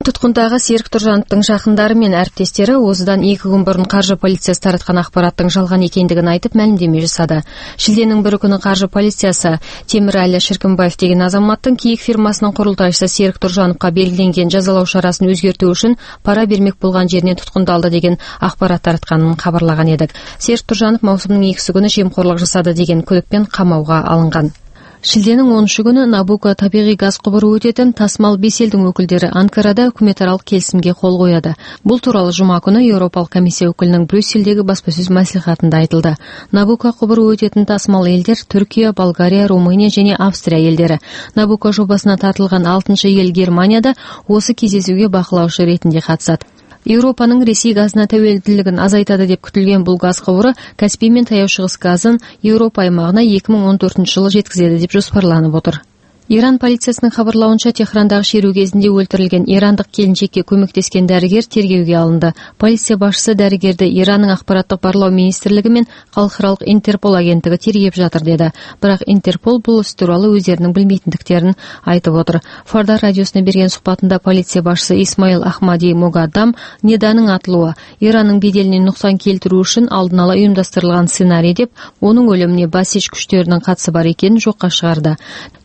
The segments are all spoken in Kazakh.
Тұтқындағы Серік Тұржановтың жақындары мен әріптестері осыдан 2 күн бұрын қаржы полициясы таратқан ақпараттың жалған екендігін айтып мәлімдеме жасады. Шілденің 1 күні қаржы полициясы Темірәлі Шіркінбаев деген азаматтың киік фирмасының құрылтайшысы Серік Тұржановқа белгіленген жазалау шарасын өзгерту үшін пара бермек болған жерінен тұтқындалды деген ақпарат таратқанын хабарлаған едік. Серік Тұржанов маусымның 2 күні жемқорлық жасады деген күдікпен қамауға алынған. Шілденің 10 күні Набуко табиғи газ құбыры өтетін тасымал 5 елдің өкілдері Анкарада үкіметаралық келісімге қол қояды. Бұл туралы жұма күні Еуропалық комиссия өкілінің Брюссельдегі баспасөз мәслихатында айтылды. Набуко құбыры өтетін тасымал елдер Түркия, Болгария, Румыния және Австрия елдері. Набуко жобасына тартылған 6-шы ел Германияда осы кездесуге бақылаушы ретінде қатысады. Еуропаның Ресей газына тәуелділігін азайтады деп күтілген бұл газ құбыры Каспий мен Таяу шығыс газын Еуропа аймағына 2014 жылы жеткізеді деп жоспарланып отыр. Иран полициясының хабарлауынша Техрандағы шеру кезінде өлтірілген ирандық келіншекке көмектескен дәрігер тергеуге алынды. Полиция басшысы дәрігерді Иранның ақпараттық барлау министрлігі мен халықаралық Интерпол агенттігі тергеп жатыр деді. Бірақ Интерпол бұл іс туралы өздерінің білмейтіндіктерін айтып отыр. Фардар радиосына берген сұхбатында полиция басшысы Исмаил Ахмади Могаддам неданың атылуы Иранның беделіне нұқсан келтіру үшін алдын ала ұйымдастырылған сценарий деп, оның өліміне бассейш күштерінің қатысы бар екенін жоққа шығарды.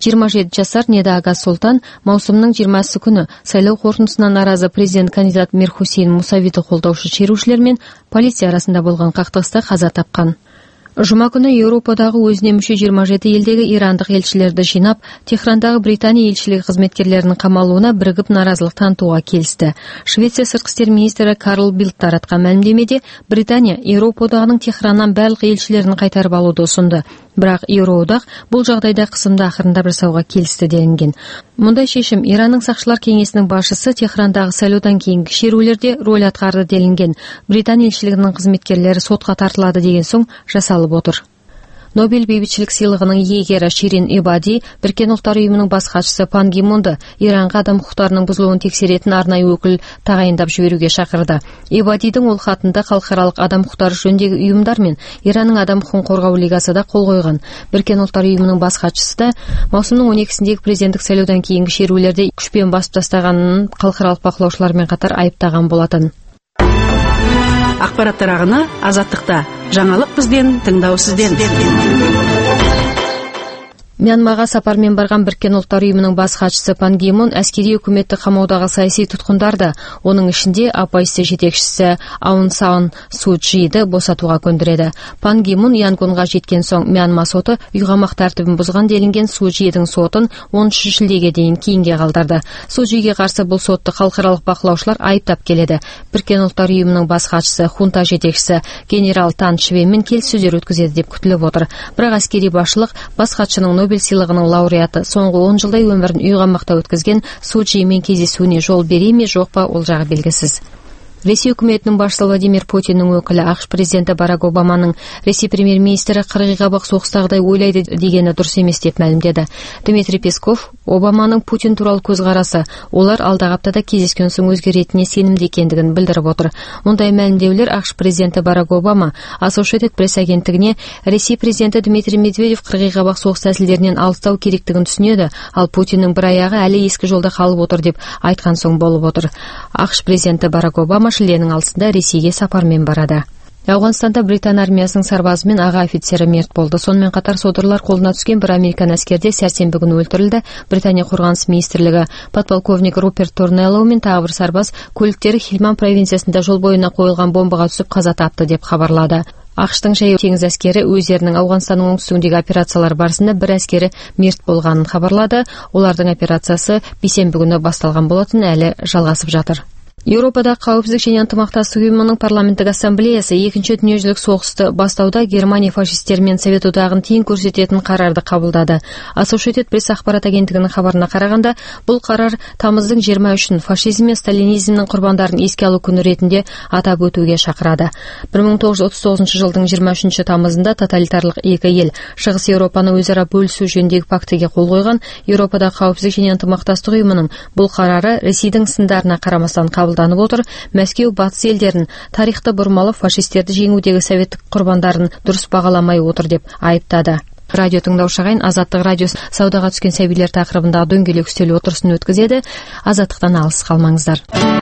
27 жасар Неда Ага Солтан маусымның 20 күні сайлау қорытындысына наразы президент кандидат Мир Хусейн Мусавиді қолдаушы шерушілер мен полиция арасында болған қақтығыста қаза тапқан. Жұма күні Еуропадағы өзіне мүше 27 елдегі ирандық елшілерді жинап, Техрандағы Британия елшілігі қызметкерлерінің қамалуына бірігіп наразылық танытуға келісті. Швеция сыртқы істер министрі Карл Билд таратқан мәлімдемеде Британия Еуропадағының Техраннан барлық елшілерін қайтарып алуды ұсынды. Бірақ Еуроодақ бұл жағдайда қысымды ақырындап жасауға келісті делінген. Мұндай шешім Иранның сақшылар кеңесінің басшысы Техрандағы сайлаудан кейінгі шерулерде рөл атқарды делінген. Британия елшілігінің қызметкерлері сотқа тартылады деген соң жасалып отыр. Нобель бейбітшілік сыйлығының иегері Ширин Эбади Біріккен ұлттар ұйымының бас хатшысы Пан Ги Мунды Иранға адам құқықтарының бұзылуын тексеретін арнайы өкіл тағайындап жіберуге шақырды. Эбадидің ол хатында халықаралық адам құқықтары жөніндегі ұйымдар мен Иранның адам құқығын қорғау лигасы да қол қойған. Біріккен ұлттар ұйымының бас хатшысы да маусымның 12-сіндегі президенттік сайлаудан кейінгі шерулерде күшпен басып тастағанын халықаралық бақылаушылармен қатар айыптаған болатын. Ақпараттар ағыны Азаттықта. Жаңалық бізбен, тыңдау сізден. Мьянмаға сапармен барған Біріккен ұлттар ұйымының бас хатшысы Пан Ги Мун әскери үкіметті қамаудағы саяси тұтқындарды, оның ішінде оппозиция жетекшісі Аун Сан Су Чжиді босатуға көндіреді. Пан Ги Мун Янгонға жеткен соң Мьянма соты үйғамақ тәртібін бұзған делінген Су Чжидің сотын 13 шілдеге дейін кейінге қалдырды. Су Чжиге қарсы бұл сотты халықаралық бақылаушылар айыптап келеді. Біріккен ұлттар ұйымының бас хатшысы хунта жетекшісі генерал Тан Швенмен келіссөздер өткізеді деп күтіліп отыр. Бірақ әскери басшылық бас хатшының Нобель сыйлығының лауреаты соңғы 10 жылдай өмірін үйғамақта өткізген Су Чжимен кездесуіне жол бере ме жоқ па, ол жағы белгісіз. Ресей үкіметінің басшысы Владимир Путиннің өкілі ақш президенті Барак Обаманың Ресей премьер-министрі қырғи-қабақ соғыстағыдай ойлайды дегені дұрыс емес деп мәлімдеді. Дмитрий Песков Обаманың Путин туралы көзқарасы олар алдағы аптада кездескен соң өзгеретініне сенімді екендігін білдіріп отыр. Мұндай мәлімдеулер ақш президенті Барак Обама Associated Press агенттігіне Ресей президенті Дмитрий Медведев қырғи-қабақ соғыс тәсілдерінен алыстау керектігін түсінеді, ал Путиннің бір аяғы әлі ескі жолда қалып отыр деп айтқан соң болып отыр. ақш президенті Барак Обама шілденің алысында Ресейге сапармен барады. Ауғанстанда Британ армиясының сарбазы мен аға офицері мерт болды. Сонымен қатар содырлар қолына түскен бір американ әскерде сәрсенбі күні өлтірілді. Британия қорғаныс министрлігі подполковник Руперт Торнелло мен тағы бір сарбаз көліктері Хельманд провинциясында жол бойына қойылған бомбаға түсіп қаза тапты деп хабарлады. ақш-тың жаяу теңіз әскері өздерінің Ауғанстанның оңтүстігіндегі операциялар барысында бір әскері мерт болғанын хабарлады. Олардың операциясы бейсенбі күні басталған болатын, әлі жалғасып жатыр. Еуропада қауіпсіздік және ынтымақтастық ұйымының парламенттік ассамблеясы екінші дүниежүзілік соғысты бастауда Германия фашистері мен Совет одағын тең көрсететін қарарды қабылдады. Associated Press ақпарат агенттігінің хабарына қарағанда, бұл қарар тамыздың 23-ін фашизм мен сталинизмнің құрбандарын еске алу күні ретінде атап өтуге шақырады. 1939 жылдың 23 тамызында тоталитарлық екі ел Шығыс Еуропаны өзара бөлісу жөніндегі пактіге қол қойған. Еуропада қауіпсіздік және ынтымақтастық ұйымының бұл қарары Ресейдің сындарына қарамастан қабылданып отыр. Мәскеу батыс елдерін тарихты бұрмалап фашистерді жеңудегі советтік құрбандарын дұрыс бағаламай отыр деп айыптады. Радио тыңдаушы ағайын, Азаттық радиосы саудаға түскен сәбилер тақырыбындағы дөңгелек үстел отырысын өткізеді. Азаттықтан алыс қалмаңыздар.